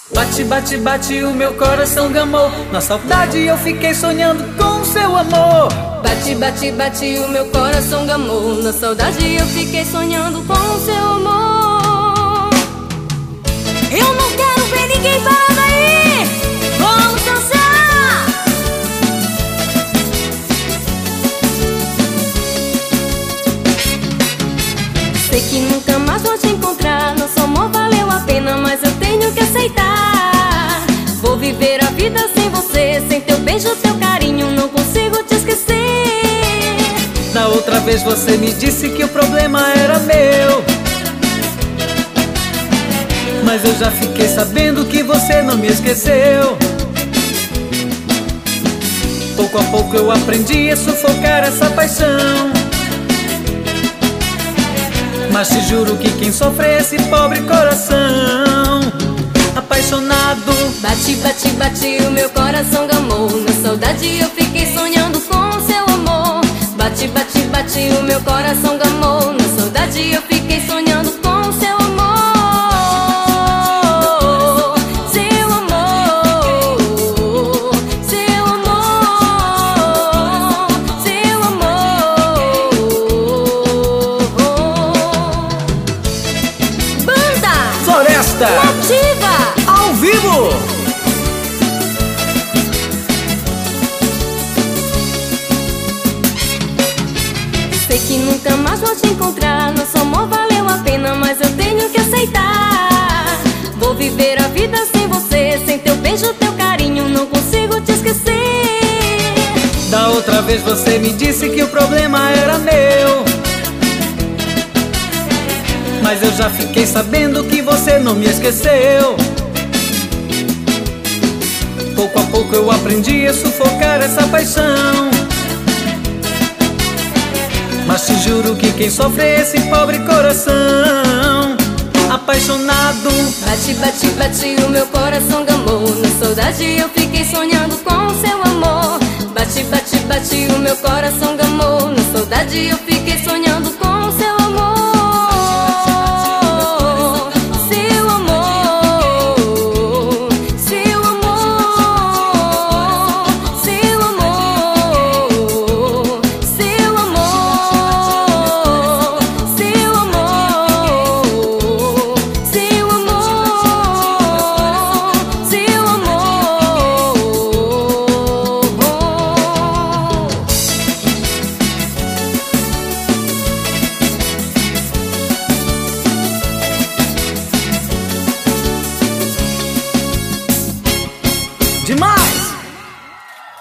Bate, bate, bate, o meu coração gamou. Na saudade eu fiquei sonhando com o seu amor. Bate, bate, bate, o meu coração gamou. Na saudade eu fiquei sonhando com o seu amor. Eu não quero ver ninguém parado aí. Vamos dançar. Sei que nunca mais vou te encontrar. Nosso amor valeu a pena, mas eu tenho que aceitar. Vou viver a vida sem você, sem teu beijo, teu carinho, não consigo te esquecer. Da outra vez você me disse que o problema era meu, mas eu já fiquei sabendo que você não me esqueceu. Pouco a pouco eu aprendi a sufocar essa paixão, mas te juro que quem sofre é esse pobre coração apaixonado. Bate, bate, bate, o meu coração gamou. Na saudade eu fiquei sonhando com o seu amor. Bate, bate, bate, o meu coração gamou. Na saudade eu fiquei sonhando com o seu amor. Seu amor, seu amor, seu amor. Banda Floresta Nativa ao vivo. Sei que nunca mais vou te encontrar. Nosso amor valeu a pena, mas eu tenho que aceitar. Vou viver a vida sem você, sem teu beijo, teu carinho, não consigo te esquecer. Da outra vez você me disse que o problema era meu, mas eu já fiquei sabendo que você não me esqueceu. Pouco a pouco eu aprendi a sufocar essa paixão, mas te juro que quem sofre é esse pobre coração apaixonado. Bate, bate, bate, o meu coração gamou. Na saudade eu fiquei sonhando com o seu amor. Bate, bate, bate, o meu coração gamou. Na saudade eu fiquei sonhando com o seu amor. Seu amor, seu amor, seu amor, seu amor, seu amor, seu amor, seu amor. Demais!